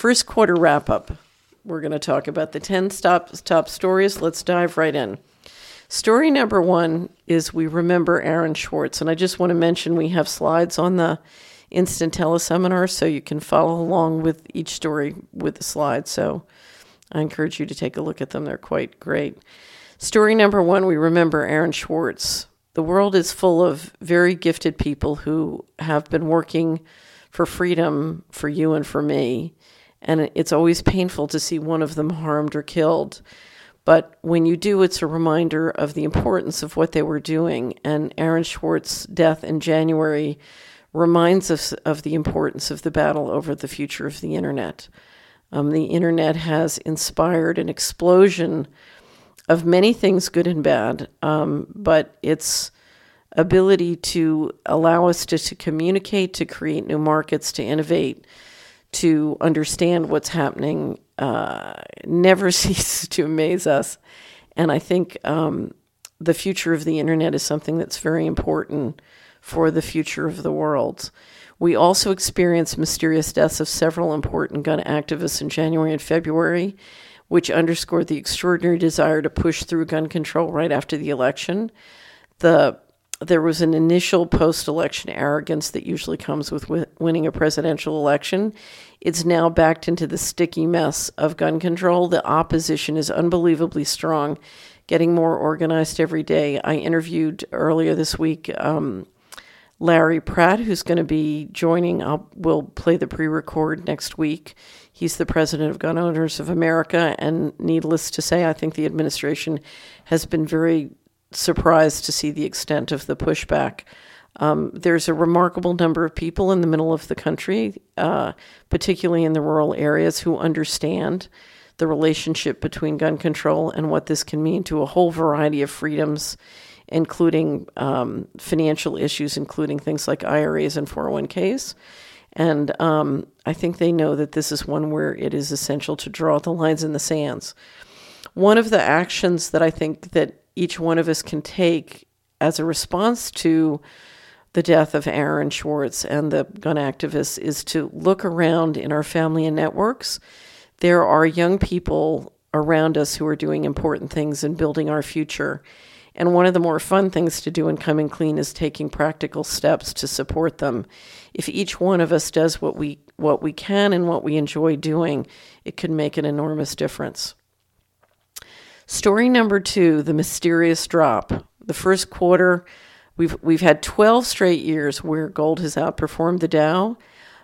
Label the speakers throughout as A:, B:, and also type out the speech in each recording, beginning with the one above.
A: First quarter wrap-up. We're going to talk about the 10 top stories. Let's dive right in. Story number one is we remember Aaron Swartz. And I just want to mention we have slides on the instant teleseminar, so you can follow along with each story with the slides. So I encourage you to take a look at them. They're quite great. Story number one, we remember Aaron Swartz. The world is full of very gifted people who have been working for freedom for you and for me. And it's always painful to see one of them harmed or killed. But when you do, it's a reminder of the importance of what they were doing. And Aaron Swartz's death in January reminds us of the importance of the battle over the future of the internet. The internet has inspired an explosion of many things, good and bad, but its ability to allow us to communicate, to create new markets, to innovate, to understand what's happening never ceases to amaze us. And I think the future of the internet is something that's very important for the future of the world. We also experienced mysterious deaths of several important gun activists in January and February, which underscored the extraordinary desire to push through gun control right after the election. There was an initial post-election arrogance that usually comes with winning a presidential election. It's now backed into the sticky mess of gun control. The opposition is unbelievably strong, getting more organized every day. I interviewed earlier this week Larry Pratt, who's going to be joining. We'll play the pre-record next week. He's the president of Gun Owners of America, and needless to say, I think the administration has been very surprised to see the extent of the pushback. There's a remarkable number of people in the middle of the country, particularly in the rural areas, who understand the relationship between gun control and what this can mean to a whole variety of freedoms, including financial issues, including things like IRAs and 401ks. And I think they know that this is one where it is essential to draw the lines in the sands. One of the actions that I think that each one of us can take as a response to the death of Aaron Swartz and the gun activists is to look around in our family and networks. There are young people around us who are doing important things and building our future. And one of the more fun things to do in Coming Clean is taking practical steps to support them. If each one of us does what we can and what we enjoy doing, it could make an enormous difference. Story number two, the mysterious drop. The first quarter, we've had 12 straight years where gold has outperformed the Dow.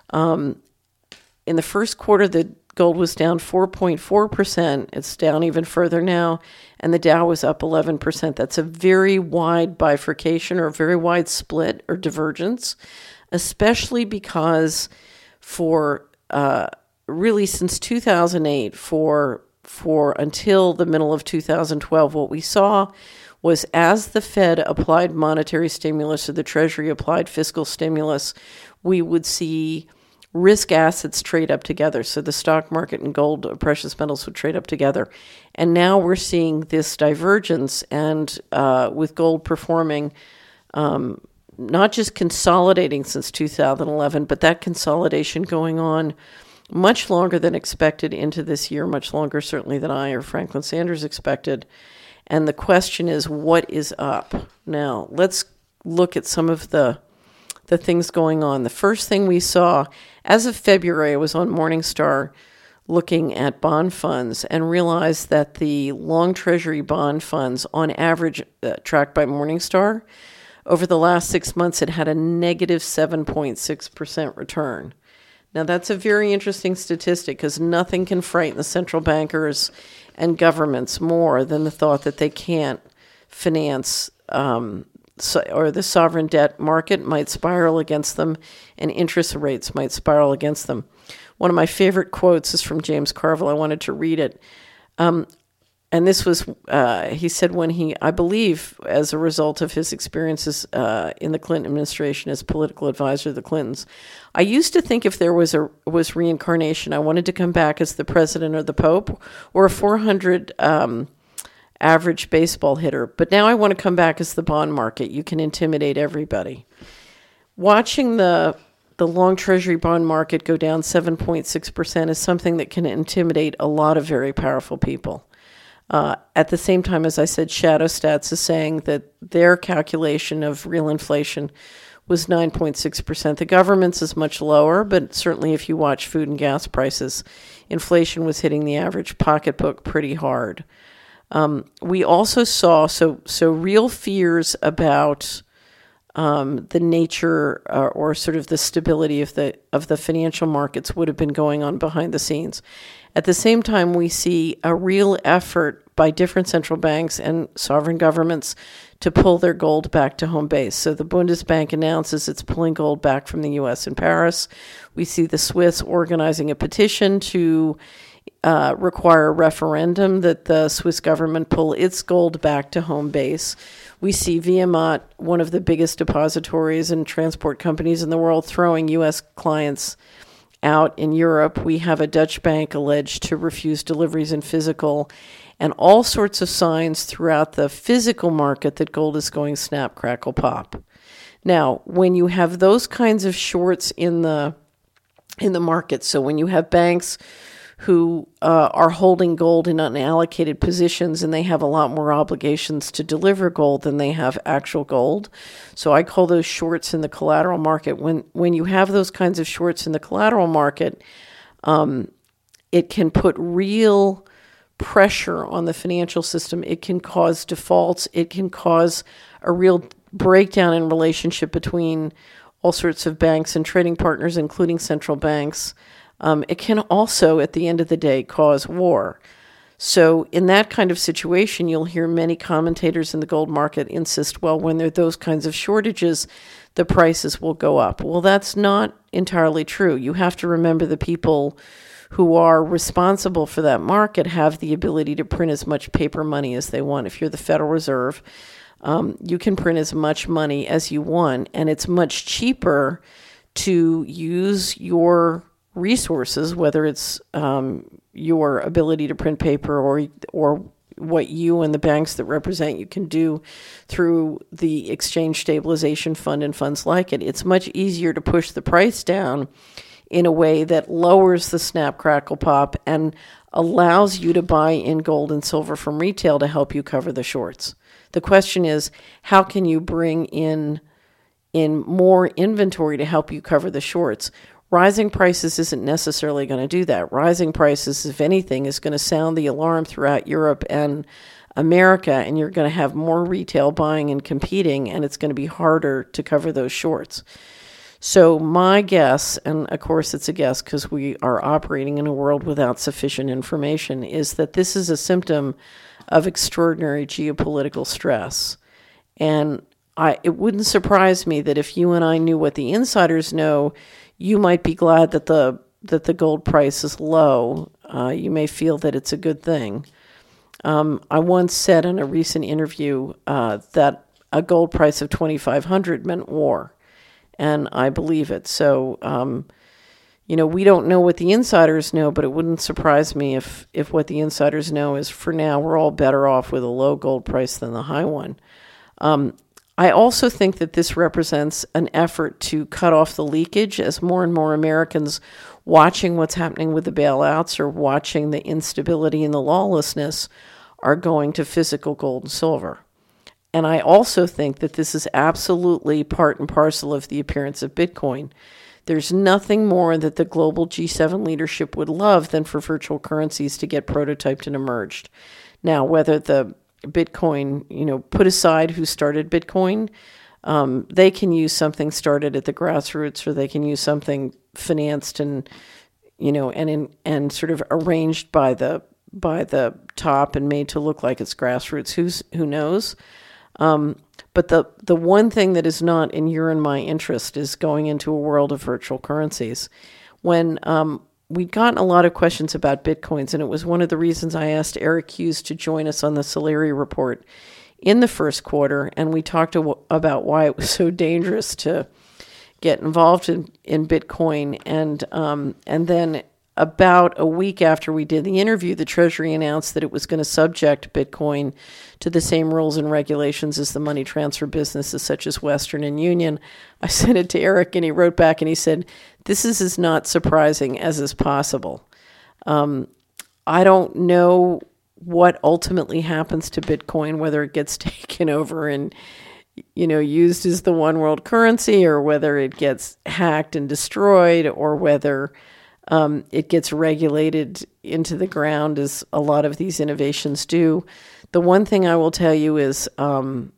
A: In the first quarter, the gold was down 4.4%. It's down even further now, and the Dow was up 11%. That's a very wide bifurcation or a very wide split or divergence, especially because for really since 2008, for until the middle of 2012, what we saw was as the Fed applied monetary stimulus or the Treasury applied fiscal stimulus, we would see risk assets trade up together. So the stock market and gold or precious metals would trade up together. And now we're seeing this divergence, and with gold performing, not just consolidating since 2011, but that consolidation going on much longer than expected into this year, much longer certainly than I or Franklin Sanders expected. And the question is, what is up? Now, let's look at some of the things going on. The first thing we saw, as of February, I was on Morningstar looking at bond funds and realized that the long Treasury bond funds, on average, tracked by Morningstar, over the last 6 months, it had a negative 7.6% return. Now, that's a very interesting statistic because nothing can frighten the central bankers and governments more than the thought that they can't finance or the sovereign debt market might spiral against them and interest rates might spiral against them. One of my favorite quotes is from James Carville. I wanted to read it. And this was, he said when I believe, as a result of his experiences in the Clinton administration as political advisor to the Clintons, I used to think if there was reincarnation, I wanted to come back as the president or the Pope or a 400 average baseball hitter. But now I want to come back as the bond market. You can intimidate everybody. Watching the the long Treasury bond market go down 7.6% is something that can intimidate a lot of very powerful people. At the same time, as I said, Shadow Stats is saying that their calculation of real inflation was 9.6%. The government's is much lower, but certainly if you watch food and gas prices, inflation was hitting the average pocketbook pretty hard. We also saw so real fears about the nature or sort of the stability of the financial markets would have been going on behind the scenes. At the same time, we see a real effort by different central banks and sovereign governments to pull their gold back to home base. So the Bundesbank announces it's pulling gold back from the U.S. and Paris. We see the Swiss organizing a petition to require a referendum that the Swiss government pull its gold back to home base. We see Viamat, one of the biggest depositories and transport companies in the world, throwing U.S. clients out in Europe. We have a Dutch bank alleged to refuse deliveries in physical, and all sorts of signs throughout the physical market that gold is going snap, crackle, pop. Now, when you have those kinds of shorts in the market, so when you have banks who are holding gold in unallocated positions and they have a lot more obligations to deliver gold than they have actual gold. So I call those shorts in the collateral market. When you have those kinds of shorts in the collateral market, it can put real pressure on the financial system. It can cause defaults. It can cause a real breakdown in relationship between all sorts of banks and trading partners, including central banks. It can also, at the end of the day, cause war. So in that kind of situation, you'll hear many commentators in the gold market insist, well, when there are those kinds of shortages, the prices will go up. Well, that's not entirely true. You have to remember the people who are responsible for that market have the ability to print as much paper money as they want. If you're the Federal Reserve, you can print as much money as you want, and it's much cheaper to use your resources, whether it's your ability to print paper or what you and the banks that represent you can do through the Exchange Stabilization Fund and funds like it. It's much easier to push the price down in a way that lowers the snap, crackle, pop and allows you to buy in gold and silver from retail to help you cover the shorts. The question is, how can you bring in more inventory to help you cover the shorts? Rising prices isn't necessarily going to do that. Rising prices, if anything, is going to sound the alarm throughout Europe and America, and you're going to have more retail buying and competing, and it's going to be harder to cover those shorts. So my guess, and of course it's a guess because we are operating in a world without sufficient information, is that this is a symptom of extraordinary geopolitical stress. And it wouldn't surprise me that if you and I knew what the insiders know, you might be glad that the gold price is low. You may feel that it's a good thing. I once said in a recent interview that a gold price of $2,500 meant war, and I believe it. So, we don't know what the insiders know, but it wouldn't surprise me if what the insiders know is, for now, we're all better off with a low gold price than the high one. I also think that this represents an effort to cut off the leakage as more and more Americans watching what's happening with the bailouts or watching the instability and the lawlessness are going to physical gold and silver. And I also think that this is absolutely part and parcel of the appearance of Bitcoin. There's nothing more that the global G7 leadership would love than for virtual currencies to get prototyped and emerged. Now, whether the Bitcoin, put aside who started Bitcoin, they can use something started at the grassroots, or they can use something financed and sort of arranged by the top and made to look like it's grassroots. Who knows? But the one thing that is not in your and my interest is going into a world of virtual currencies. When we'd gotten a lot of questions about Bitcoins, and it was one of the reasons I asked Eric Hughes to join us on the Solari Report in the first quarter, and we talked about why it was so dangerous to get involved in Bitcoin. And then about a week after we did the interview, the Treasury announced that it was going to subject Bitcoin to the same rules and regulations as the money transfer businesses such as Western and Union. I sent it to Eric, and he wrote back and he said, "This is as not surprising as is possible." I don't know what ultimately happens to Bitcoin, whether it gets taken over and used as the one world currency, or whether it gets hacked and destroyed, or whether it gets regulated into the ground as a lot of these innovations do. The one thing I will tell you is, though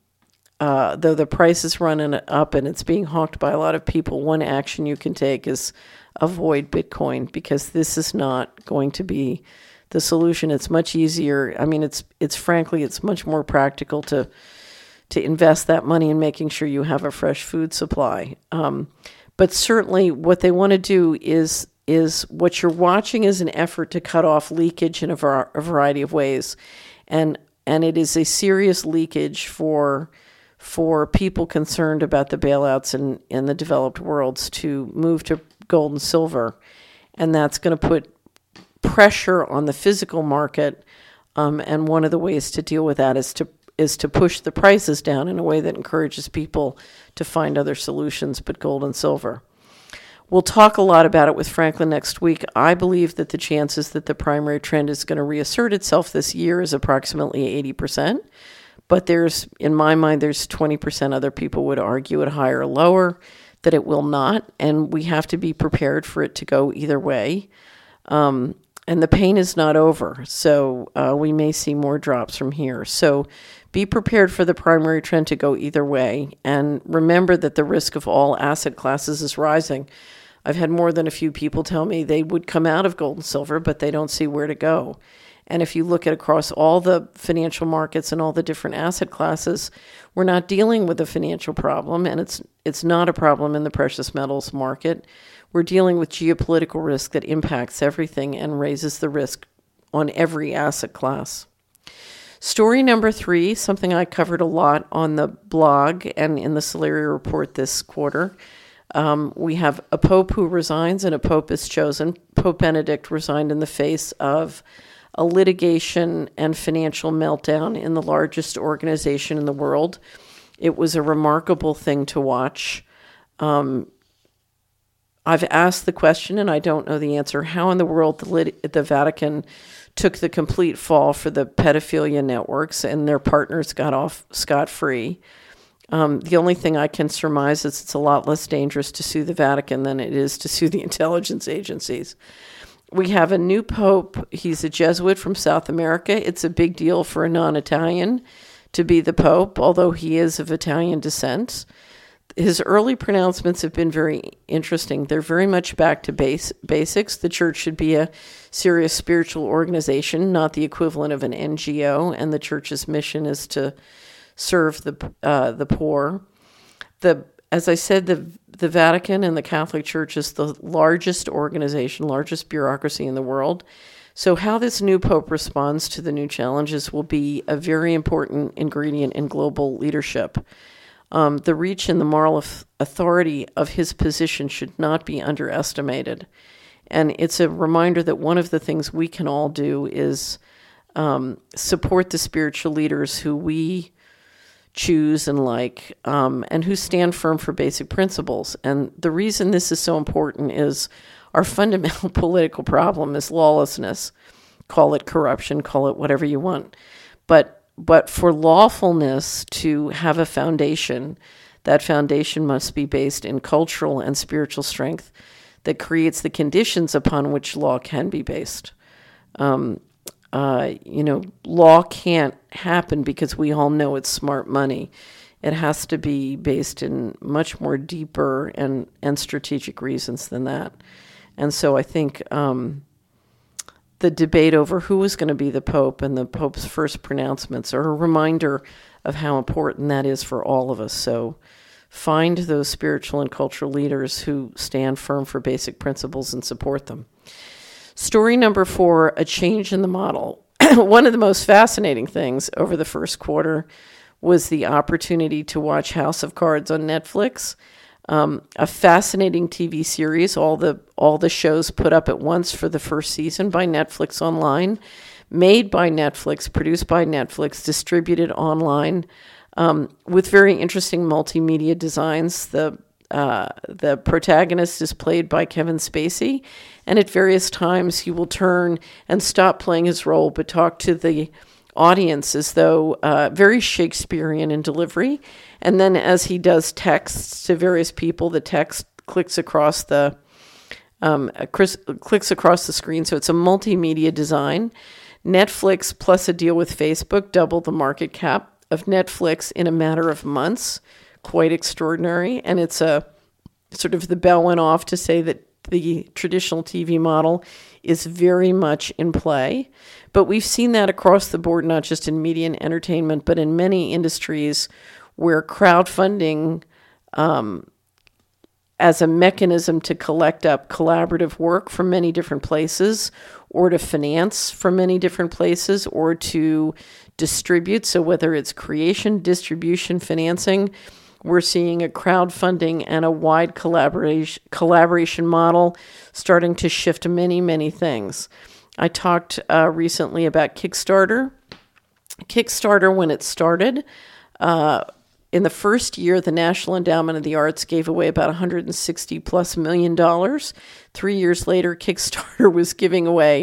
A: the price is running up and it's being hawked by a lot of people, one action you can take is avoid Bitcoin, because this is not going to be the solution. It's much easier. I mean, it's frankly, it's much more practical to invest that money in making sure you have a fresh food supply. But certainly what they want to do is what you're watching is an effort to cut off leakage in a variety of ways. And it is a serious leakage for people concerned about the bailouts in the developed worlds to move to gold and silver. And that's going to put pressure on the physical market. And one of the ways to deal with that is to push the prices down in a way that encourages people to find other solutions but gold and silver. We'll talk a lot about it with Franklin next week. I believe that the chances that the primary trend is going to reassert itself this year is approximately 80%. But in my mind, there's 20% other people would argue it higher or lower, that it will not. And we have to be prepared for it to go either way. And the pain is not over. So we may see more drops from here. So be prepared for the primary trend to go either way. And remember that the risk of all asset classes is rising. I've had more than a few people tell me they would come out of gold and silver, but they don't see where to go. And if you look at across all the financial markets and all the different asset classes, we're not dealing with a financial problem, and it's not a problem in the precious metals market. We're dealing with geopolitical risk that impacts everything and raises the risk on every asset class. Story number 3, something I covered a lot on the blog and in the Celerio report this quarter. We have a pope who resigns and a pope is chosen. Pope Benedict resigned in the face of a litigation and financial meltdown in the largest organization in the world. It was a remarkable thing to watch. I've asked the question, and I don't know the answer, how in the world the Vatican took the complete fall for the pedophilia networks and their partners got off scot-free. The only thing I can surmise is it's a lot less dangerous to sue the Vatican than it is to sue the intelligence agencies. We have a new pope. He's a Jesuit from South America. It's a big deal for a non-Italian to be the pope, although he is of Italian descent. His early pronouncements have been very interesting. They're very much back to basics. The church should be a serious spiritual organization, not the equivalent of an NGO, and the church's mission is to serve the poor. As I said, the Vatican and the Catholic Church is the largest organization, largest bureaucracy in the world. So how this new pope responds to the new challenges will be a very important ingredient in global leadership. The reach and the moral authority of his position should not be underestimated. And it's a reminder that one of the things we can all do is support the spiritual leaders who we choose and like, and who stand firm for basic principles. And the reason this is so important is our fundamental political problem is lawlessness. Call it corruption, call it whatever you want. But for lawfulness to have a foundation, that foundation must be based in cultural and spiritual strength that creates the conditions upon which law can be based. Law can't happen because we all know it's smart money. It has to be based in much more deeper and strategic reasons than that. And so I think the debate over who is going to be the Pope and the Pope's first pronouncements are a reminder of how important that is for all of us. So find those spiritual and cultural leaders who stand firm for basic principles and support them. Story number 4, a change in the model. One of the most fascinating things over the first quarter was the opportunity to watch House of Cards on Netflix. a fascinating TV series, all the shows put up at once for the first season by Netflix Online, made by Netflix, produced by Netflix, distributed online, with very interesting multimedia designs. The protagonist is played by Kevin Spacey, and at various times he will turn and stop playing his role but talk to the audience as though very Shakespearean in delivery. And then as he does texts to various people, the text clicks across the screen. So it's a multimedia design. Netflix plus a deal with Facebook doubled the market cap of Netflix in a matter of months. Quite extraordinary. And it's a sort of, the bell went off to say that the traditional TV model is very much in play. But we've seen that across the board, not just in media and entertainment, but in many industries where crowdfunding as a mechanism to collect up collaborative work from many different places, or to finance from many different places, or to distribute. So whether it's creation, distribution, financing, we're seeing a crowdfunding and a wide collaboration model starting to shift many, many things. I talked recently about Kickstarter. Kickstarter, when it started, in the first year, the National Endowment of the Arts gave away about $160+ million. 3 years later, Kickstarter was giving away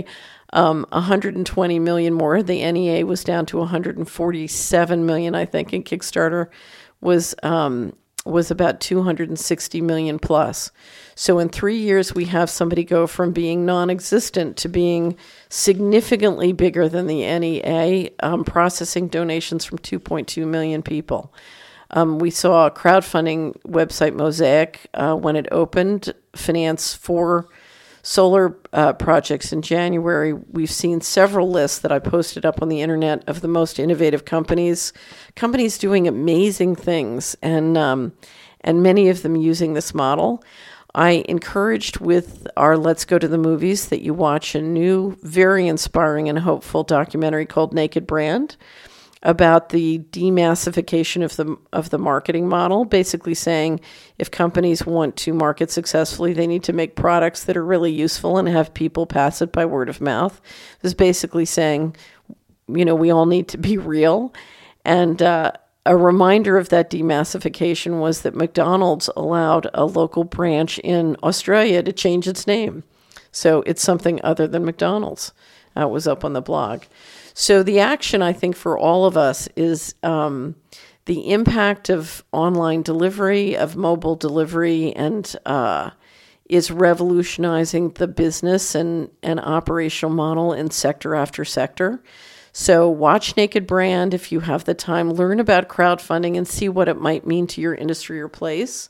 A: $120 million more. The NEA was down to $147 million, I think, and Kickstarter was about $260 million plus. So in 3 years, we have somebody go from being non-existent to being significantly bigger than the NEA, processing donations from 2.2 million people. We saw a crowdfunding website, Mosaic, when it opened, finance 4 solar projects in January. We've seen several lists that I posted up on the internet of the most innovative companies doing amazing things, and many of them using this model. I encouraged with our Let's Go to the Movies that you watch a new, very inspiring and hopeful documentary called Naked Brand about the demassification of the marketing model, basically saying if companies want to market successfully, they need to make products that are really useful and have people pass it by word of mouth. It was basically saying, we all need to be real. And a reminder of that demassification was that McDonald's allowed a local branch in Australia to change its name. So it's something other than McDonald's. It was up on the blog. So the action, I think, for all of us is the impact of online delivery, of mobile delivery, and is revolutionizing the business and operational model in sector after sector. So watch Naked Brand if you have the time. Learn about crowdfunding and see what it might mean to your industry or place.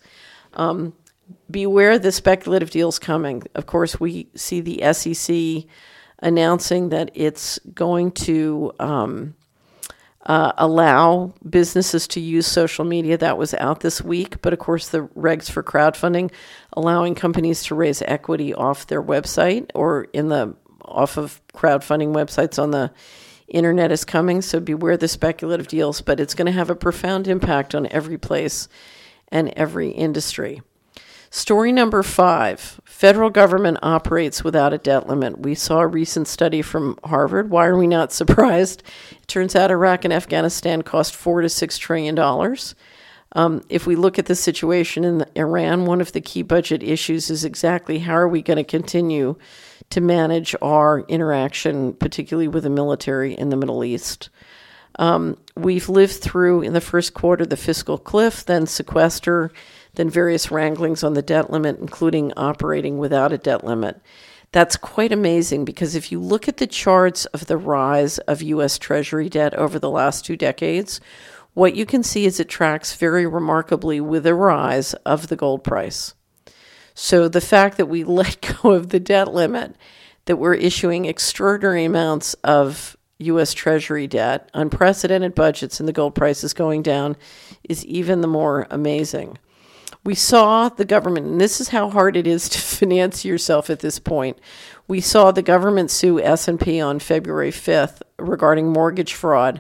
A: Beware the speculative deals coming. Of course, we see the SEC announcing that it's going to allow businesses to use social media. That was out this week. But of course, the regs for crowdfunding, allowing companies to raise equity off their website or off of crowdfunding websites on the internet is coming. So beware the speculative deals, but it's going to have a profound impact on every place and every industry. Story number 5, federal government operates without a debt limit. We saw a recent study from Harvard. Why are we not surprised? It turns out Iraq and Afghanistan cost $4 to $6 trillion. If we look at the situation in Iran, one of the key budget issues is exactly how are we going to continue to manage our interaction, particularly with the military in the Middle East. We've lived through, in the first quarter, the fiscal cliff, then sequester, then various wranglings on the debt limit, including operating without a debt limit. That's quite amazing because if you look at the charts of the rise of U.S. Treasury debt over the last 2 decades, what you can see is it tracks very remarkably with the rise of the gold price. So the fact that we let go of the debt limit, that we're issuing extraordinary amounts of U.S. Treasury debt, unprecedented budgets, and the gold price is going down is even the more amazing. We saw the government, and this is how hard it is to finance yourself at this point. We saw the government sue S&P on February 5th regarding mortgage fraud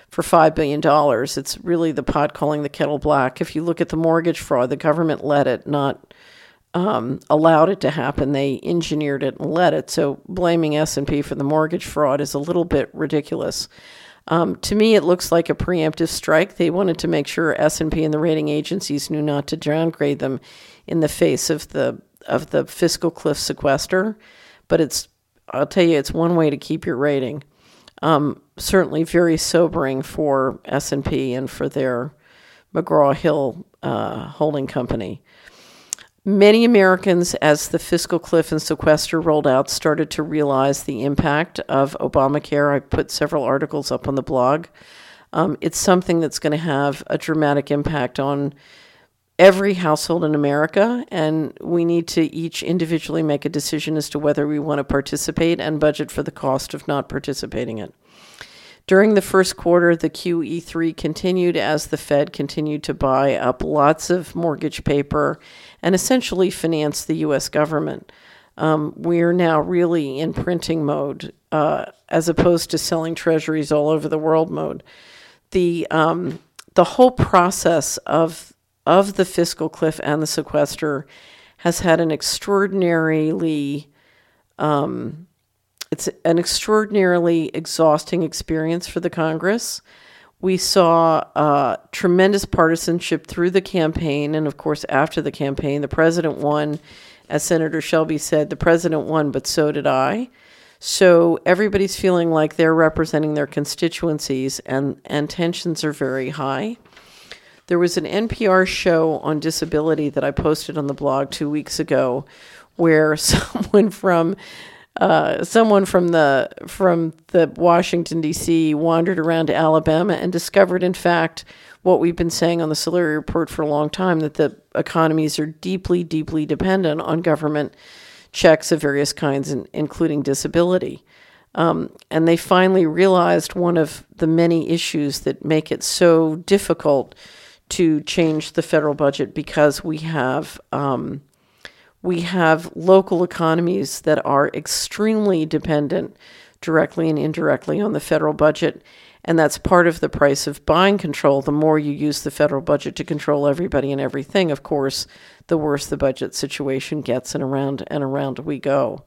A: for $5 billion. It's really the pot calling the kettle black. If you look at the mortgage fraud, the government let it, not allowed it to happen. They engineered it and let it. So blaming S&P for the mortgage fraud is a little bit ridiculous. To me, it looks like a preemptive strike. They wanted to make sure S&P and the rating agencies knew not to downgrade them in the face of the fiscal cliff sequester. But I'll tell you, it's one way to keep your rating. Certainly very sobering for S&P and for their McGraw-Hill holding company. Many Americans, as the fiscal cliff and sequester rolled out, started to realize the impact of Obamacare. I put several articles up on the blog. It's something that's going to have a dramatic impact on every household in America, and we need to each individually make a decision as to whether we want to participate and budget for the cost of not participating in it. During the first quarter, the QE3 continued as the Fed continued to buy up lots of mortgage paper and essentially finance the U.S. government. We are now really in printing mode as opposed to selling treasuries all over the world mode. The whole process of the fiscal cliff and the sequester has had an extraordinarily exhausting experience for the Congress. We saw tremendous partisanship through the campaign, and of course after the campaign, the president won. As Senator Shelby said, the president won, but so did I. So everybody's feeling like they're representing their constituencies, and tensions are very high. There was an NPR show on disability that I posted on the blog 2 weeks ago, where someone from the Washington, D.C. wandered around to Alabama and discovered, in fact, what we've been saying on the Solari Report for a long time, that the economies are deeply, deeply dependent on government checks of various kinds, including disability. And they finally realized one of the many issues that make it so difficult to change the federal budget, because we have local economies that are extremely dependent directly and indirectly on the federal budget, and that's part of the price of buying control. The more you use the federal budget to control everybody and everything, of course, the worse the budget situation gets, and around we go.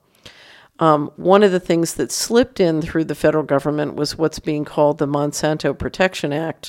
A: One of the things that slipped in through the federal government was what's being called the Monsanto Protection Act,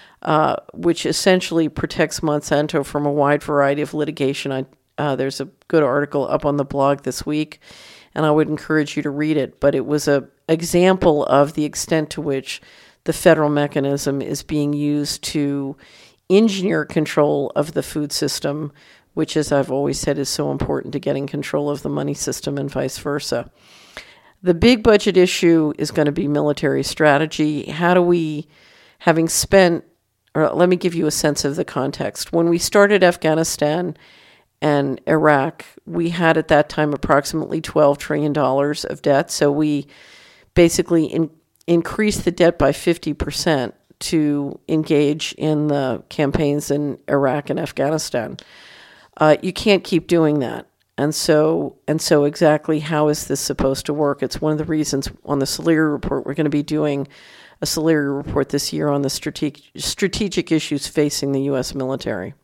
A: which essentially protects Monsanto from a wide variety of litigation. There's a good article up on the blog this week, and I would encourage you to read it. But it was an example of the extent to which the federal mechanism is being used to engineer control of the food system, which, as I've always said, is so important to getting control of the money system and vice versa. The big budget issue is going to be military strategy. How do we, having spent, or let me give you a sense of the context. When we started Afghanistan and Iraq, we had at that time approximately $12 trillion of debt. So we basically increased the debt by 50% to engage in the campaigns in Iraq and Afghanistan. You can't keep doing that. And so exactly how is this supposed to work? It's one of the reasons on the Solari Report, we're going to be doing a Solari Report this year on the strategic issues facing the U.S. military.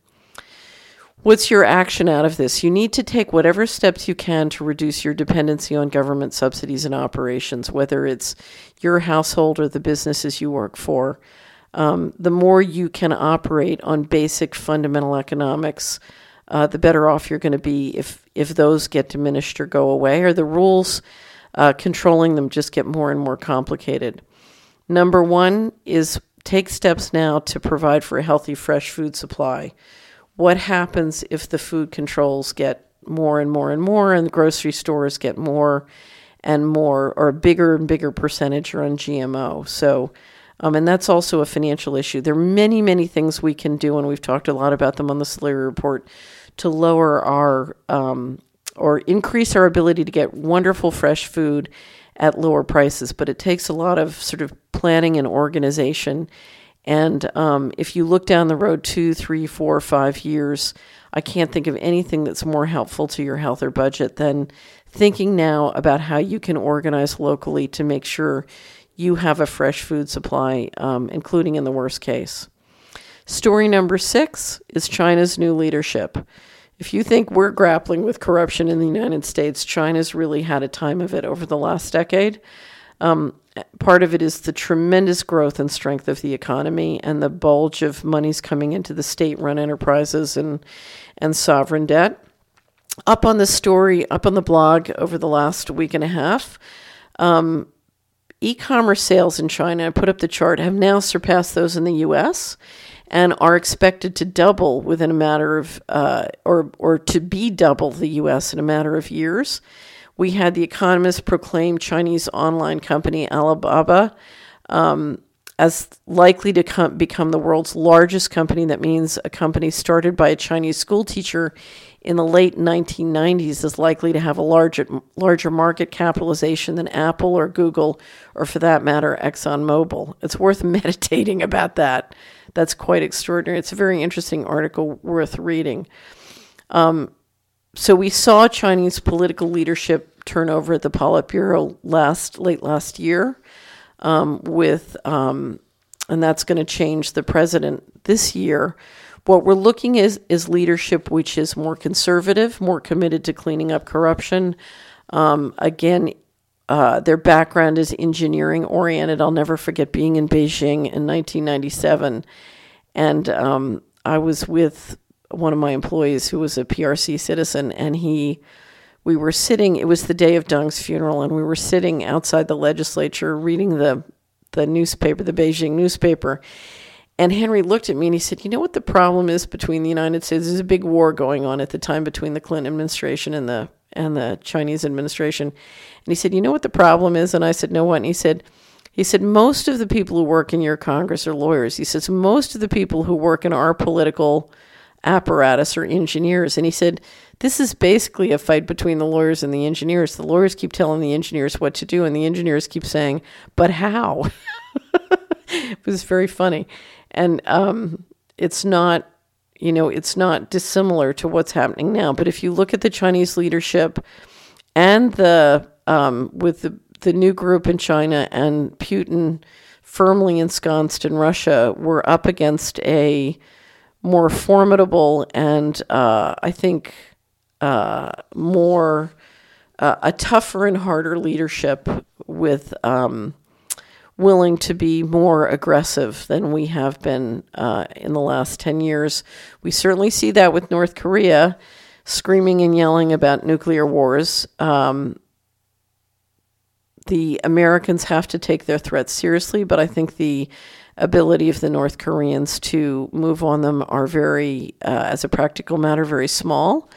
A: What's your action out of this? You need to take whatever steps you can to reduce your dependency on government subsidies and operations, whether it's your household or the businesses you work for. The more you can operate on basic fundamental economics, the better off you're going to be if those get diminished or go away, or the rules controlling them just get more and more complicated. Number one is take steps now to provide for a healthy, fresh food supply. What happens if the food controls get more and more and more, and the grocery stores get more and more, or a bigger and bigger percentage are on GMO? So, and that's also a financial issue. There are many, many things we can do, and we've talked a lot about them on the Solari Report, to lower our, or increase our ability to get wonderful fresh food at lower prices. But it takes a lot of sort of planning and organization. And if you look down the road 2, 3, 4, 5 years, I can't think of anything that's more helpful to your health or budget than thinking now about how you can organize locally to make sure you have a fresh food supply, including in the worst case. Story number 6 is China's new leadership. If you think we're grappling with corruption in the United States, China's really had a time of it over the last decade. Part of it is the tremendous growth and strength of the economy and the bulge of monies coming into the state-run enterprises and sovereign debt. Up on the blog over the last week and a half, e-commerce sales in China, I put up the chart, have now surpassed those in the U.S. and are expected to double within a matter of, or to be double the U.S. in a matter of years. We had The Economist proclaim Chinese online company Alibaba as likely to become the world's largest company. That means a company started by a Chinese school teacher in the late 1990s is likely to have a larger market capitalization than Apple or Google, or for that matter, ExxonMobil. It's worth meditating about that. That's quite extraordinary. It's a very interesting article worth reading. So we saw Chinese political leadership turn over at the Politburo late last year, and that's going to change the president this year. What we're looking is leadership which is more conservative, more committed to cleaning up corruption. Their background is engineering oriented. I'll never forget being in Beijing in 1997, and I was with one of my employees who was a PRC citizen, and we were sitting, it was the day of Deng's funeral, and we were sitting outside the legislature reading the newspaper, the Beijing newspaper. And Henry looked at me and he said, you know what the problem is between the United States? There's a big war going on at the time between the Clinton administration and the Chinese administration. And he said, you know what the problem is? And I said, no, what? And he said, most of the people who work in your Congress are lawyers. He says, most of the people who work in our political apparatus are engineers. And he said, this is basically a fight between the lawyers and the engineers. The lawyers keep telling the engineers what to do, and the engineers keep saying, but how? It was very funny. And it's not dissimilar to what's happening now. But if you look at the Chinese leadership and with the new group in China and Putin firmly ensconced in Russia, we're up against a more formidable and I think a tougher and harder leadership with willing to be more aggressive than we have been in the last 10 years. We certainly see that with North Korea screaming and yelling about nuclear wars. The Americans have to take their threats seriously, but I think the ability of the North Koreans to move on them are very, as a practical matter, very small.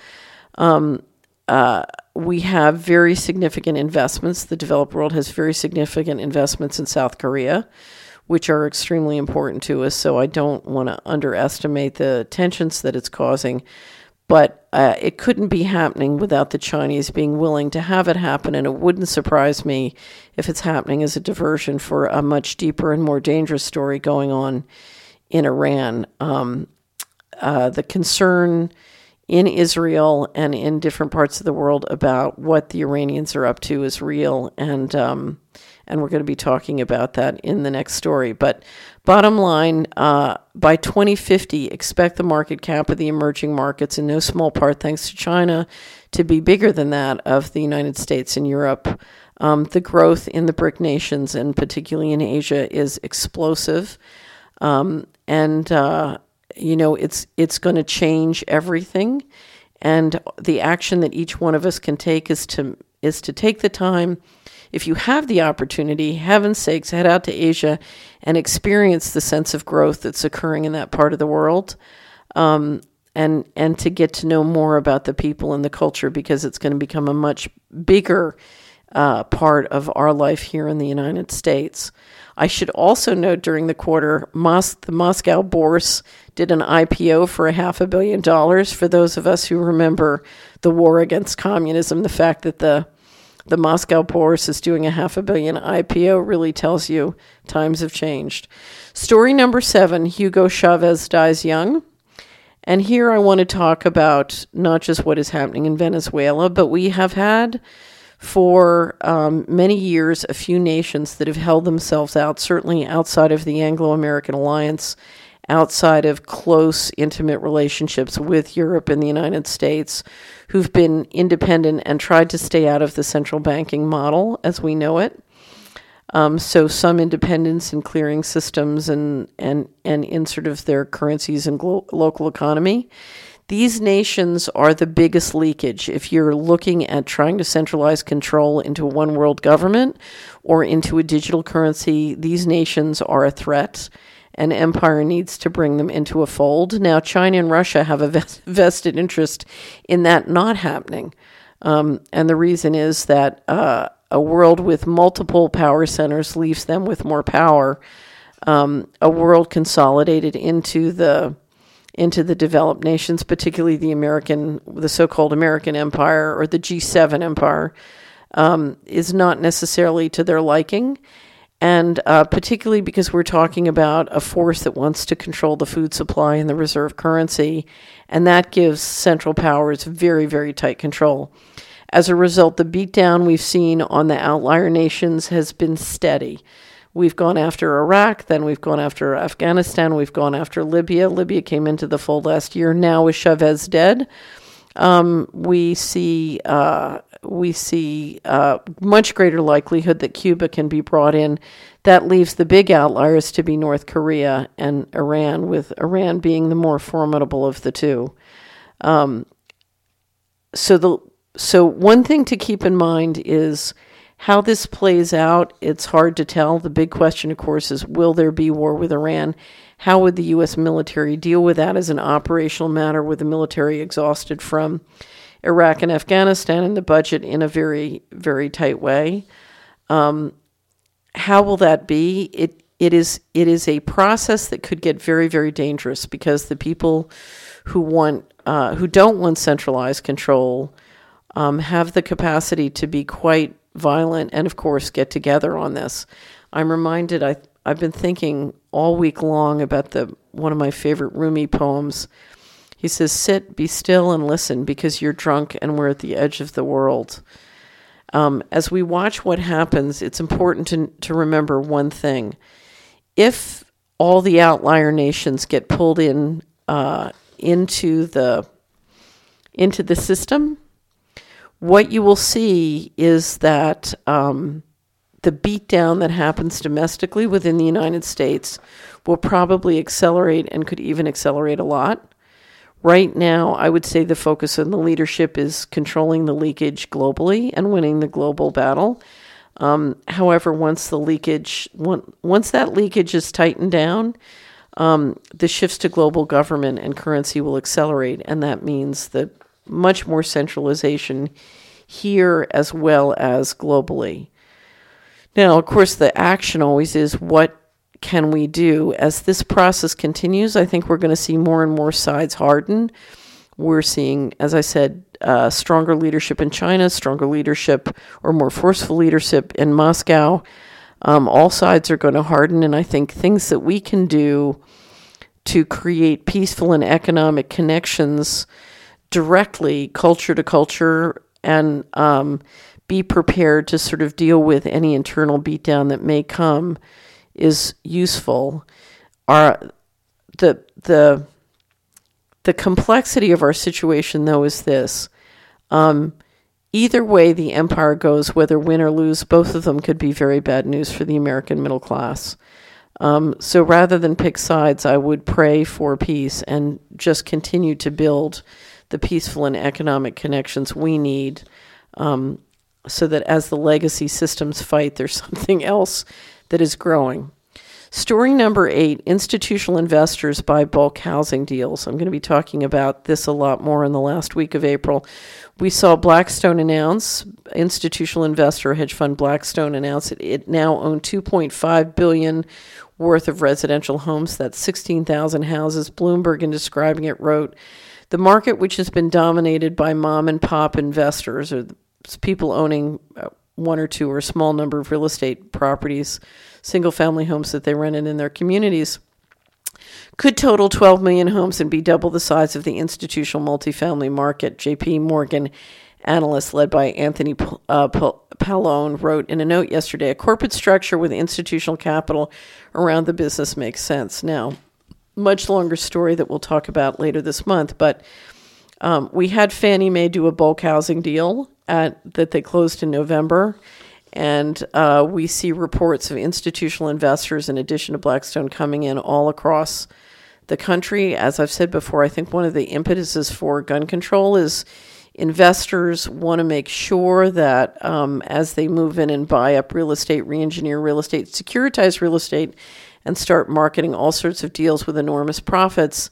A: We have very significant investments. The developed world has very significant investments in South Korea, which are extremely important to us. So I don't want to underestimate the tensions that it's causing. But it couldn't be happening without the Chinese being willing to have it happen. And it wouldn't surprise me if it's happening as a diversion for a much deeper and more dangerous story going on in Iran. The concern in Israel and in different parts of the world about what the Iranians are up to is real, and we're going to be talking about that in the next story. But bottom line, by 2050, expect the market cap of the emerging markets, in no small part thanks to China, to be bigger than that of the United States and Europe. The growth in the BRIC nations, and particularly in Asia, is explosive. It's going to change everything, and the action that each one of us can take is to take the time. If you have the opportunity, heaven's sakes, head out to Asia and experience the sense of growth that's occurring in that part of the world, and to get to know more about the people and the culture, because it's going to become a much bigger part of our life here in the United States. I should also note during the quarter, the Moscow Bourse did an IPO for $500 million. For those of us who remember the war against communism, the fact that the Moscow Bourse is doing a $500 million IPO really tells you times have changed. Story number 7, Hugo Chavez dies young. And here I want to talk about not just what is happening in Venezuela, but we have had for many years, a few nations that have held themselves out, certainly outside of the Anglo-American alliance, outside of close, intimate relationships with Europe and the United States, who've been independent and tried to stay out of the central banking model as we know it. So some independence in clearing systems and in sort of their currencies and local economy. These nations are the biggest leakage. If you're looking at trying to centralize control into a one world government or into a digital currency, these nations are a threat, and empire needs to bring them into a fold. Now, China and Russia have a vested interest in that not happening. And the reason is that a world with multiple power centers leaves them with more power. A world consolidated into the developed nations, particularly the so-called American empire or the G7 empire, is not necessarily to their liking. And particularly because we're talking about a force that wants to control the food supply and the reserve currency, and that gives central powers very, very tight control. As a result, the beatdown we've seen on the outlier nations has been steady. We've gone after Iraq, then we've gone after Afghanistan, we've gone after Libya. Libya came into the fold last year. Now with Chavez dead, we see much greater likelihood that Cuba can be brought in. That leaves the big outliers to be North Korea and Iran, with Iran being the more formidable of the two. So one thing to keep in mind is how this plays out. It's hard to tell. The big question, of course, is will there be war with Iran? How would the U.S. military deal with that as an operational matter with the military exhausted from Iraq and Afghanistan and the budget in a very, very tight way? How will that be? It is a process that could get very, very dangerous because the people who don't want centralized control have the capacity to be quite violent and, of course, get together on this. I'm reminded, I've been thinking all week long about one of my favorite Rumi poems. He says, "Sit, be still, and listen, because you're drunk and we're at the edge of the world." As we watch what happens, it's important to remember one thing. If all the outlier nations get pulled in into the system, what you will see is that the beatdown that happens domestically within the United States will probably accelerate and could even accelerate a lot. Right now, I would say the focus on the leadership is controlling the leakage globally and winning the global battle. However, once that leakage is tightened down, the shifts to global government and currency will accelerate, and that means that much more centralization here as well as globally. Now, of course, the action always is, what can we do? As this process continues, I think we're going to see more and more sides harden. We're seeing, as I said, stronger leadership in China, stronger leadership or more forceful leadership in Moscow. All sides are going to harden, and I think things that we can do to create peaceful and economic connections directly, culture to culture, and be prepared to sort of deal with any internal beatdown that may come is useful. The complexity of our situation, though, is this. Either way the empire goes, whether win or lose, both of them could be very bad news for the American middle class. So rather than pick sides, I would pray for peace and just continue to build the peaceful and economic connections we need, so that as the legacy systems fight, there's something else that is growing. Story number 8, institutional investors buy bulk housing deals. I'm going to be talking about this a lot more in the last week of April. We saw Blackstone announce, institutional investor hedge fund Blackstone announced it now owned $2.5 billion worth of residential homes. That's 16,000 houses. Bloomberg, in describing it, wrote, "The market, which has been dominated by mom and pop investors, or people owning one or two or a small number of real estate properties, single-family homes that they rented in their communities, could total 12 million homes and be double the size of the institutional multifamily market." J.P. Morgan analyst led by Anthony Pallone wrote in a note yesterday, a corporate structure with institutional capital around the business makes sense. Now, much longer story that we'll talk about later this month, but we had Fannie Mae do a bulk housing deal that they closed in November, and we see reports of institutional investors in addition to Blackstone coming in all across the country. As I've said before, I think one of the impetuses for gun control is investors want to make sure that as they move in and buy up real estate, re-engineer real estate, securitize real estate, and start marketing all sorts of deals with enormous profits,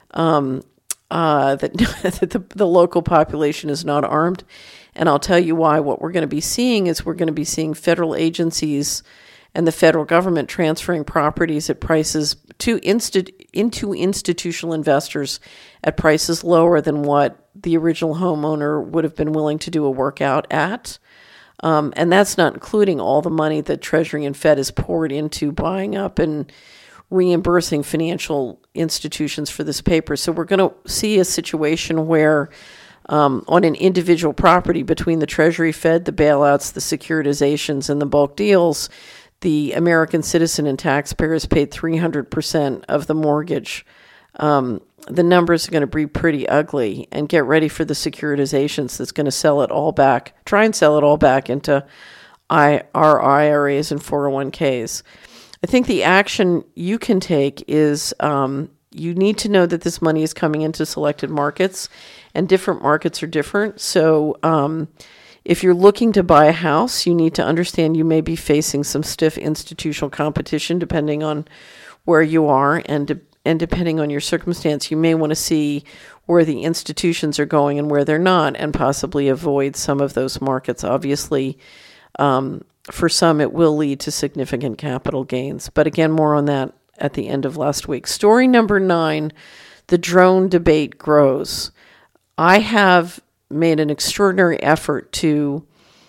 A: that the local population is not armed. And I'll tell you why. What we're going to be seeing is we're going to be seeing federal agencies and the federal government transferring properties at prices into institutional investors at prices lower than what the original homeowner would have been willing to do a workout at. And that's not including all the money that Treasury and Fed has poured into buying up and reimbursing financial institutions for this paper. So we're going to see a situation where on an individual property between the Treasury, Fed, the bailouts, the securitizations, and the bulk deals, the American citizen and taxpayers paid 300% of the mortgage. The numbers are going to be pretty ugly, and get ready for the securitizations that's going to try and sell it all back into our IRAs and 401ks. I think the action you can take is you need to know that this money is coming into selected markets, and different markets are different. So if you're looking to buy a house, you need to understand you may be facing some stiff institutional competition depending on where you are and depending on your circumstance. You may want to see where the institutions are going and where they're not, and possibly avoid some of those markets. Obviously, for some, it will lead to significant capital gains. But again, more on that at the end of last week. Story number 9, the drone debate grows. I have made an extraordinary effort to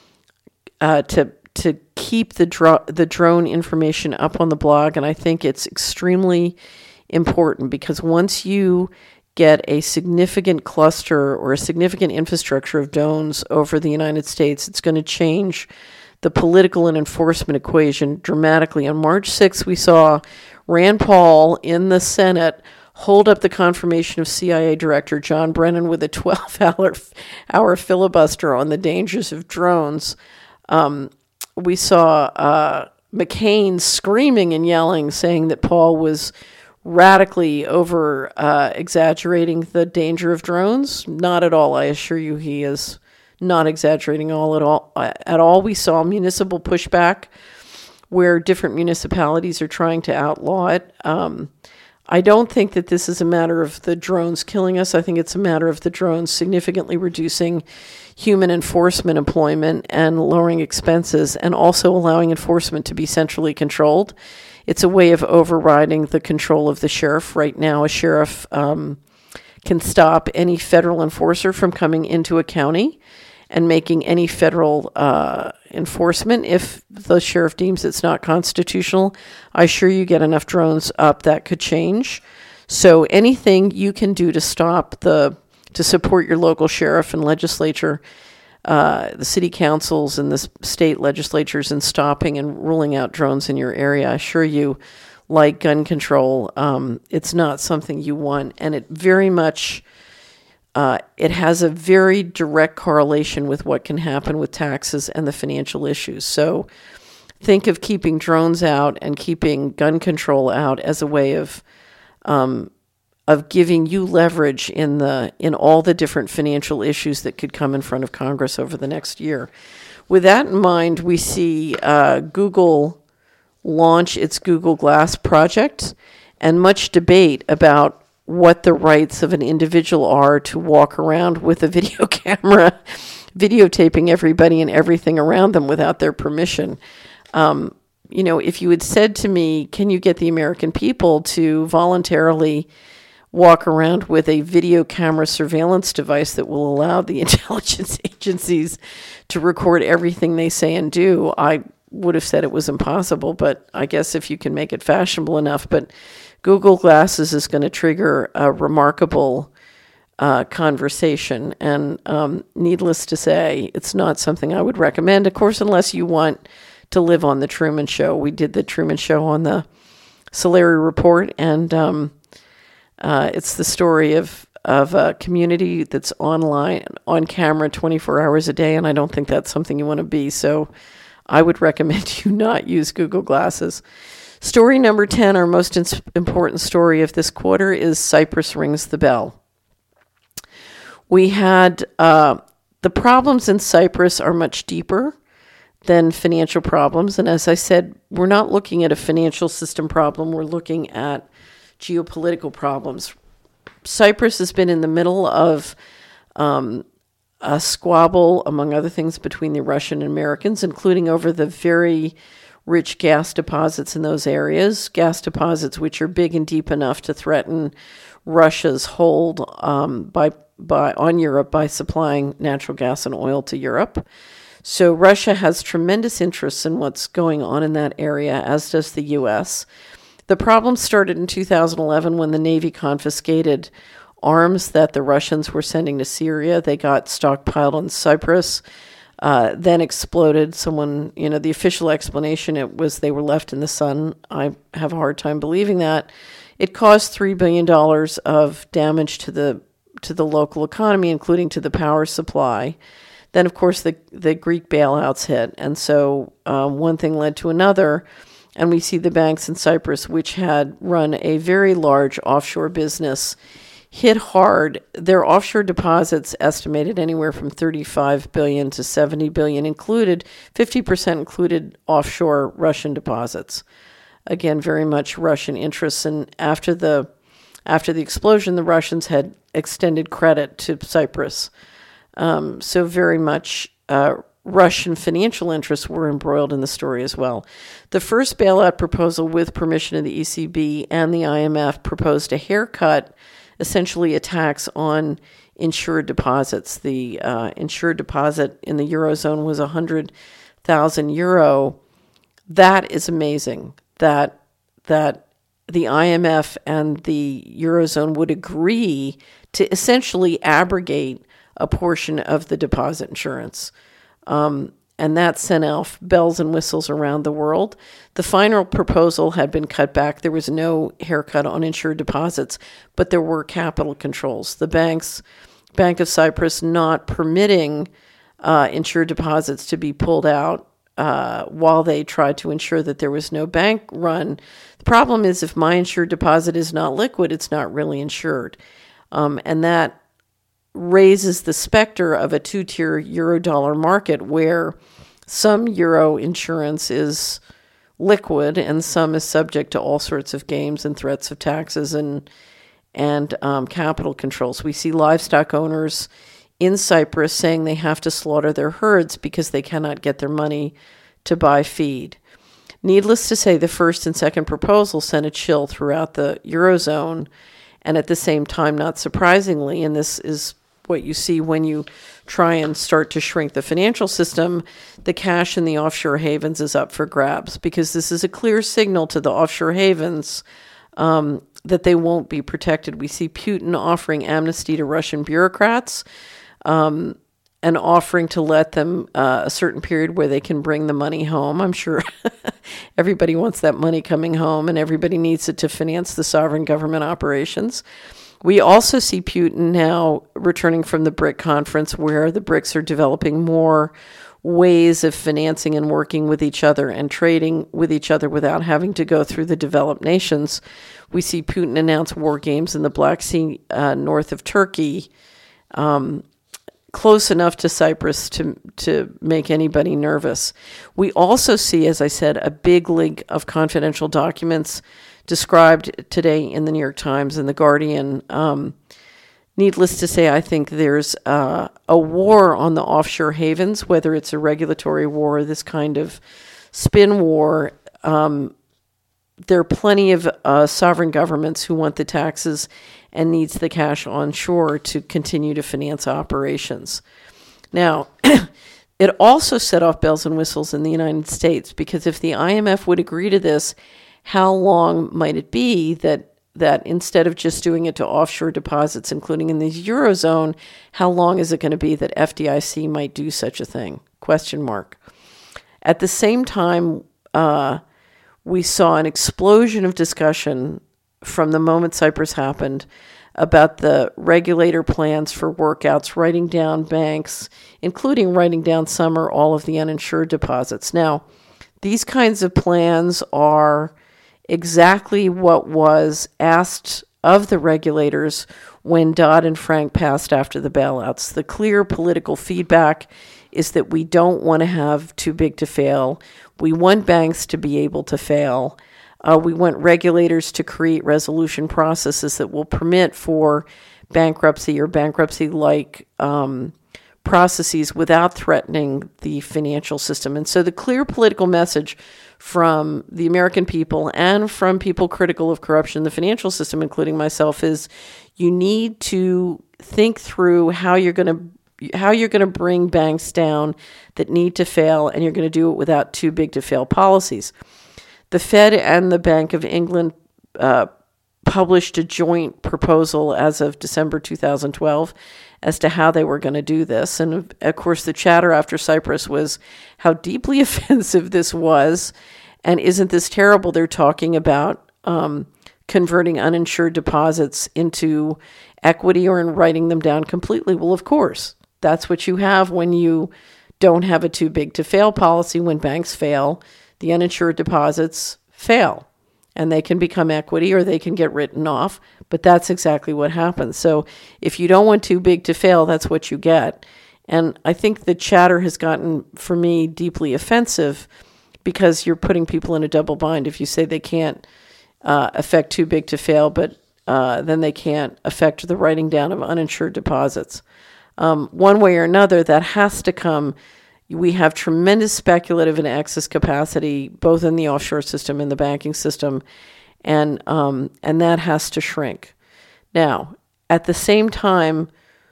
A: keep the drone information up on the blog, and I think it's extremely important because once you get a significant cluster or a significant infrastructure of drones over the United States, it's going to change the political and enforcement equation dramatically. On March 6th, we saw Rand Paul in the Senate hold up the confirmation of CIA Director John Brennan with a 12-hour filibuster on the dangers of drones. We saw McCain screaming and yelling, saying that Paul was radically exaggerating the danger of drones. Not at all. I assure you he is not exaggerating at all. We saw municipal pushback where different municipalities are trying to outlaw it. I don't think that this is a matter of the drones killing us. I think it's a matter of the drones significantly reducing human enforcement employment and lowering expenses, and also allowing enforcement to be centrally controlled. It's a way of overriding the control of the sheriff. Right now, a sheriff can stop any federal enforcer from coming into a county and making any federal enforcement if the sheriff deems it's not constitutional. I assure you get enough drones up that could change. So anything you can do to to support your local sheriff and legislature, the city councils and the state legislatures in stopping and ruling out drones in your area, I assure you, like gun control, it's not something you want. And it very much... it has a very direct correlation with what can happen with taxes and the financial issues. So think of keeping drones out and keeping gun control out as a way of giving you leverage in all the different financial issues that could come in front of Congress over the next year. With that in mind, we see Google launch its Google Glass project, and much debate about what the rights of an individual are to walk around with a video camera, videotaping everybody and everything around them without their permission. If you had said to me, can you get the American people to voluntarily walk around with a video camera surveillance device that will allow the intelligence agencies to record everything they say and do, I would have said it was impossible, but I guess if you can make it fashionable enough. But Google Glasses is going to trigger a remarkable conversation. And needless to say, it's not something I would recommend, of course, unless you want to live on the Truman Show. We did the Truman Show on the Solari Report, and it's the story of a community that's online, on camera 24 hours a day, and I don't think that's something you want to be. So I would recommend you not use Google Glasses. Story number 10, our most important story of this quarter, is Cyprus rings the bell. We had the problems in Cyprus are much deeper than financial problems. And as I said, we're not looking at a financial system problem. We're looking at geopolitical problems. Cyprus has been in the middle of a squabble, among other things, between the Russian and Americans, including over the very rich gas deposits in those areas, gas deposits which are big and deep enough to threaten Russia's hold on Europe by supplying natural gas and oil to Europe. So Russia has tremendous interests in what's going on in that area, as does the U.S. The problem started in 2011 when the Navy confiscated arms that the Russians were sending to Syria. They got stockpiled on Cyprus, then exploded. The official explanation, it was they were left in the sun. I have a hard time believing that. It caused $3 billion of damage to the local economy, including to the power supply. Then, of course, the Greek bailouts hit. And so one thing led to another. And we see the banks in Cyprus, which had run a very large offshore business, hit hard. Their offshore deposits, estimated anywhere from $35 billion to $70 billion, 50% included offshore Russian deposits. Again, very much Russian interests. And after the explosion, the Russians had extended credit to Cyprus. So very much Russian financial interests were embroiled in the story as well. The first bailout proposal, with permission of the ECB and the IMF, proposed a haircut, essentially a tax on insured deposits. The insured deposit in the Eurozone was €100,000. That is amazing that the IMF and the Eurozone would agree to essentially abrogate a portion of the deposit insurance. And that sent off bells and whistles around the world. The final proposal had been cut back. There was no haircut on insured deposits, but there were capital controls. The Bank of Cyprus not permitting insured deposits to be pulled out while they tried to ensure that there was no bank run. The problem is, if my insured deposit is not liquid, it's not really insured. And that raises the specter of a two-tier euro-dollar market where some euro insurance is liquid and some is subject to all sorts of games and threats of taxes and capital controls. We see livestock owners in Cyprus saying they have to slaughter their herds because they cannot get their money to buy feed. Needless to say, the first and second proposal sent a chill throughout the Eurozone, and at the same time, not surprisingly, and this is what you see when you try and start to shrink the financial system, the cash in the offshore havens is up for grabs, because this is a clear signal to the offshore havens that they won't be protected. We see Putin offering amnesty to Russian bureaucrats and offering to let them a certain period where they can bring the money home. I'm sure everybody wants that money coming home, and everybody needs it to finance the sovereign government operations. We also see Putin now returning from the BRIC conference, where the BRICS are developing more ways of financing and working with each other and trading with each other without having to go through the developed nations. We see Putin announce war games in the Black Sea north of Turkey, close enough to Cyprus to make anybody nervous. We also see, as I said, a big leak of confidential documents described today in the New York Times and the Guardian. Needless to say, I think there's a war on the offshore havens, whether it's a regulatory war or this kind of spin war. There are plenty of sovereign governments who want the taxes and needs the cash onshore to continue to finance operations. Now, it also set off bells and whistles in the United States, because if the IMF would agree to this, how long might it be that that instead of just doing it to offshore deposits, including in the Eurozone, how long is it going to be that FDIC might do such a thing? Question mark. At the same time, we saw an explosion of discussion from the moment Cyprus happened about the regulator plans for workouts, writing down banks, including writing down some or all of the uninsured deposits. Now, these kinds of plans are exactly what was asked of the regulators when Dodd and Frank passed after the bailouts. The clear political feedback is that we don't want to have too big to fail. We want banks to be able to fail. We want regulators to create resolution processes that will permit for bankruptcy or bankruptcy-like processes without threatening the financial system. And so the clear political message from the American people and from people critical of corruption in the financial system, including myself, is you need to think through how you're going to bring banks down that need to fail, and you're going to do it without too big to fail policies. The Fed and the Bank of England published a joint proposal as of December 2012 as to how they were going to do this. And of course, the chatter after Cyprus was how deeply offensive this was. And isn't this terrible? They're talking about converting uninsured deposits into equity or in writing them down completely. Well, of course, that's what you have when you don't have a too big to fail policy. When banks fail, the uninsured deposits fail, and they can become equity or they can get written off, but that's exactly what happens. So if you don't want too big to fail, that's what you get. And I think the chatter has gotten, for me, deeply offensive because you're putting people in a double bind. If you say they can't affect too big to fail, but then they can't affect the writing down of uninsured deposits. One way or another, that has to come. We have tremendous speculative and excess capacity, both in the offshore system and the banking system, and that has to shrink. Now, at the same time,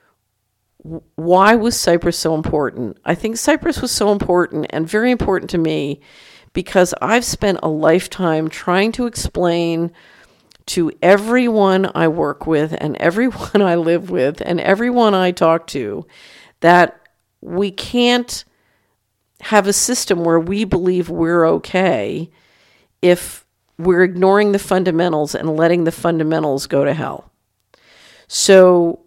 A: why was Cyprus so important? I think Cyprus was so important and very important to me because I've spent a lifetime trying to explain to everyone I work with and everyone I live with and everyone I talk to that we can't have a system where we believe we're okay if we're ignoring the fundamentals and letting the fundamentals go to hell. So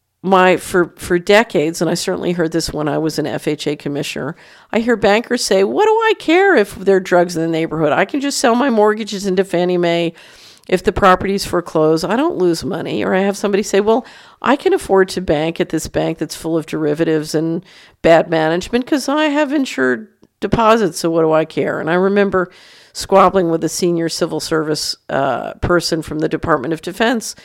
A: for decades, and I certainly heard this when I was an FHA commissioner, I hear bankers say, what do I care if there are drugs in the neighborhood? I can just sell my mortgages into Fannie Mae. If the property's foreclosed, I don't lose money. Or I have somebody say, well, I can afford to bank at this bank that's full of derivatives and bad management because I have insured deposits, so what do I care? And I remember squabbling with a senior civil service person from the Department of Defense.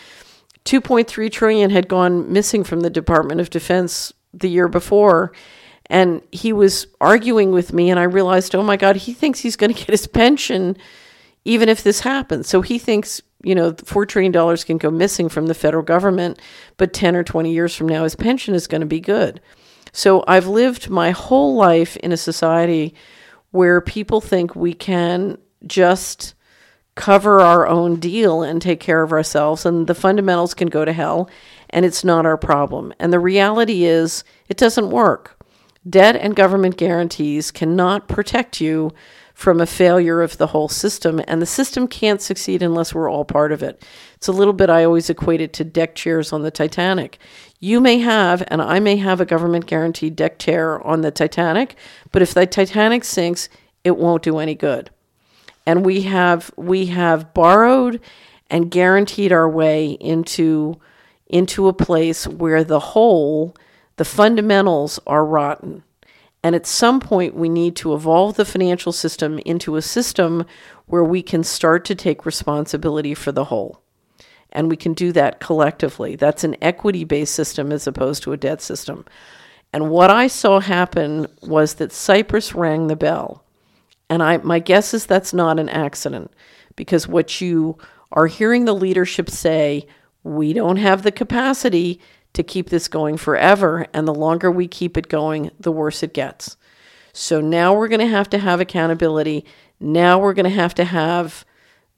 A: $2.3 trillion had gone missing from the Department of Defense the year before, and he was arguing with me, and I realized, oh my God, he thinks he's going to get his pension even if this happens. So he thinks, $4 trillion can go missing from the federal government, but 10 or 20 years from now, his pension is going to be good. So I've lived my whole life in a society where people think we can just cover our own deal and take care of ourselves, and the fundamentals can go to hell, and it's not our problem. And the reality is it doesn't work. Debt and government guarantees cannot protect you from a failure of the whole system, and the system can't succeed unless we're all part of it. It's a little bit, I always equate it to deck chairs on the Titanic. You may have, and I may have, a government guaranteed deck chair on the Titanic, but if the Titanic sinks, it won't do any good. And we have borrowed and guaranteed our way into a place where the fundamentals are rotten. And at some point, we need to evolve the financial system into a system where we can start to take responsibility for the whole. And we can do that collectively. That's an equity-based system as opposed to a debt system. And what I saw happen was that Cyprus rang the bell. And my guess is that's not an accident, because what you are hearing the leadership say, we don't have the capacity to keep this going forever, and the longer we keep it going, the worse it gets. So now we're going to have accountability. Now we're going to have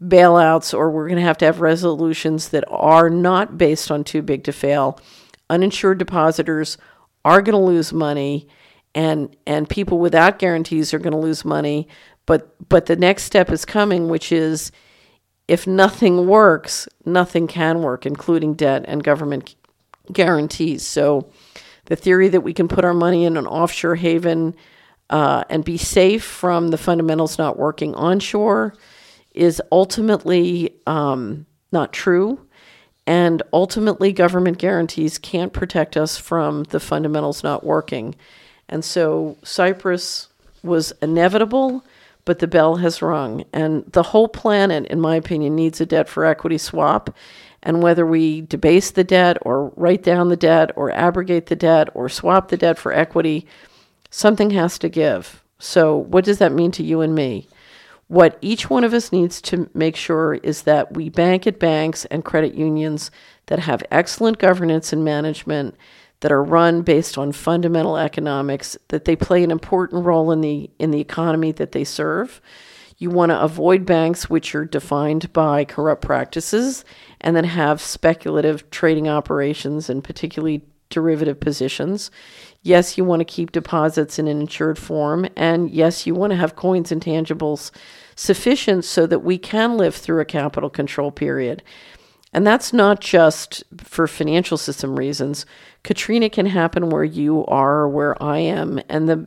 A: bailouts, or we're going to have resolutions that are not based on too big to fail. Uninsured depositors are going to lose money, and people without guarantees are going to lose money. But the next step is coming, which is if nothing works, nothing can work, including debt and government guarantees. So the theory that we can put our money in an offshore haven and be safe from the fundamentals not working onshore is ultimately not true. And ultimately, government guarantees can't protect us from the fundamentals not working. And so Cyprus was inevitable, but the bell has rung. And the whole planet, in my opinion, needs a debt for equity swap. And whether we debase the debt or write down the debt or abrogate the debt or swap the debt for equity, something has to give. So what does that mean to you and me? What each one of us needs to make sure is that we bank at banks and credit unions that have excellent governance and management, that are run based on fundamental economics, that they play an important role in the economy that they serve. You want to avoid banks which are defined by corrupt practices and then have speculative trading operations and particularly derivative positions. Yes, you want to keep deposits in an insured form. And yes, you want to have coins and tangibles sufficient so that we can live through a capital control period. And that's not just for financial system reasons. Katrina can happen where you are or where I am, and the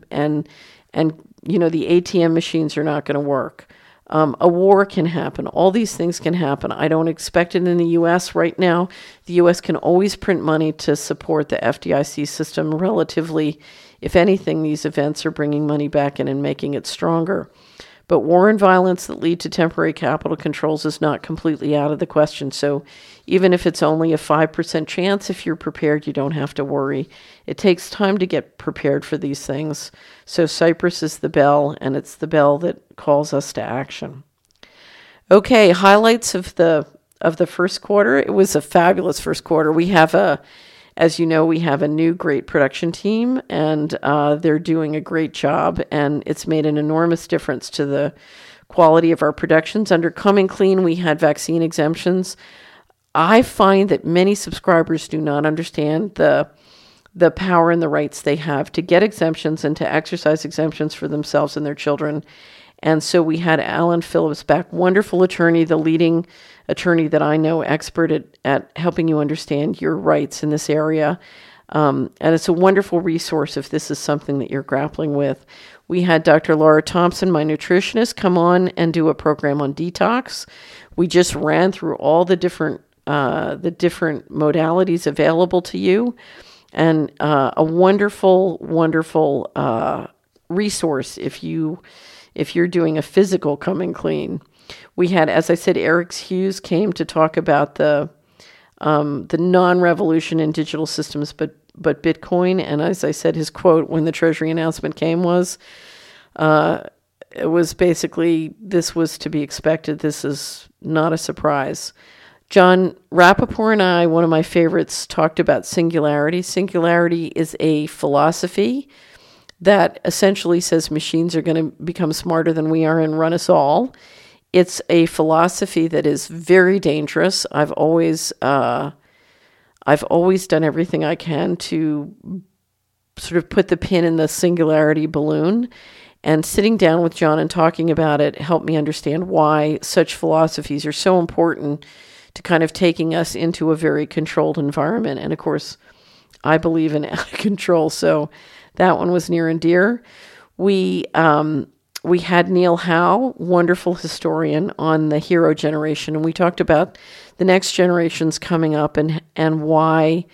A: ATM machines are not going to work. A war can happen. All these things can happen. I don't expect it in the U.S. right now. The U.S. can always print money to support the FDIC system relatively. If anything, these events are bringing money back in and making it stronger. But war and violence that lead to temporary capital controls is not completely out of the question. So even if it's only a 5% chance, if you're prepared, you don't have to worry. It takes time to get prepared for these things. So Cyprus is the bell, and it's the bell that calls us to action. Okay, highlights of the first quarter. It was a fabulous first quarter. We have as you know, we have a new great production team, and they're doing a great job, and it's made an enormous difference to the quality of our productions. Under Coming Clean, we had vaccine exemptions. I find that many subscribers do not understand the power and the rights they have to get exemptions and to exercise exemptions for themselves and their children. And so we had Alan Phillips back, wonderful attorney, the leading attorney that I know, expert at helping you understand your rights in this area. And it's a wonderful resource if this is something that you're grappling with. We had Dr. Laura Thompson, my nutritionist, come on and do a program on detox. We just ran through all the different modalities available to you, and a wonderful, wonderful resource if you're doing a physical Coming Clean. We had, as I said, Eric Hughes came to talk about the non-revolution in digital systems, but Bitcoin. And as I said, his quote when the Treasury announcement came was, it was basically, this was to be expected. This is not a surprise. John Rappaport and I, one of my favorites, talked about singularity. Singularity is a philosophy that essentially says machines are going to become smarter than we are and run us all. It's a philosophy that is very dangerous. I've always done everything I can to sort of put the pin in the singularity balloon. And sitting down with John and talking about it helped me understand why such philosophies are so important to kind of taking us into a very controlled environment. And of course, I believe in out of control, so that one was near and dear. We had Neil Howe, wonderful historian, on the hero generation, and we talked about the next generations coming up and why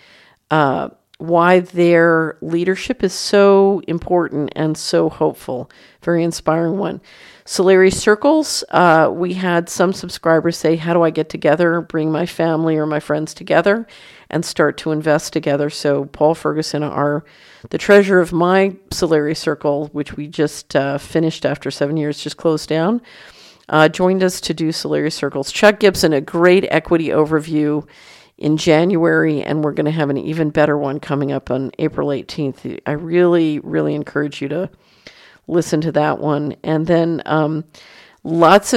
A: their leadership is so important and so hopeful. Very inspiring one. Solari Circles, we had some subscribers say, how do I get together, bring my family or my friends together and start to invest together? So Paul Ferguson, the treasurer of my Solari Circle, which we just finished after 7 years, just closed down, joined us to do Solari Circles. Chuck Gibson, a great equity overview in January, and we're going to have an even better one coming up on April 18th. I really, really encourage you to listen to that one. And then lots of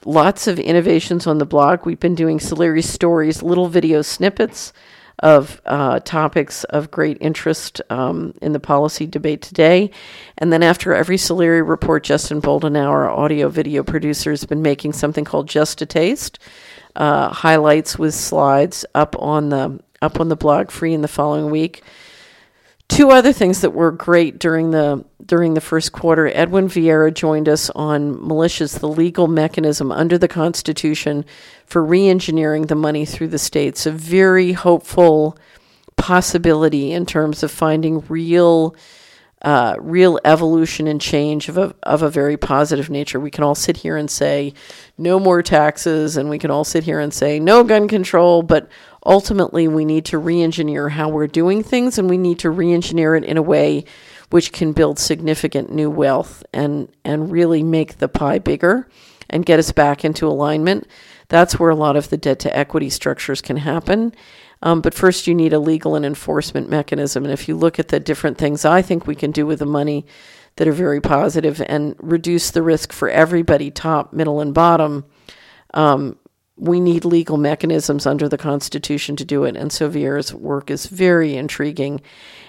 A: lots of innovations on the blog. We've been doing Solari Stories, little video snippets of topics of great interest in the policy debate today. And then after every Solari report, Justin Boldenau, our audio-video producer, has been making something called Just a Taste, highlights with slides up on the blog, free in the following week. Two other things that were great during the first quarter. Edwin Vieira joined us on militias, the legal mechanism under the Constitution for re-engineering the money through the states. A very hopeful possibility in terms of finding real evolution and change of a very positive nature. We can all sit here and say no more taxes, and we can all sit here and say no gun control, but ultimately we need to re-engineer how we're doing things, and we need to re-engineer it in a way which can build significant new wealth and really make the pie bigger and get us back into alignment. That's where a lot of the debt to equity structures can happen. But first you need a legal and enforcement mechanism. And if you look at the different things I think we can do with the money that are very positive and reduce the risk for everybody, top, middle, and bottom, we need legal mechanisms under the Constitution to do it. And so Vieira's work is very intriguing.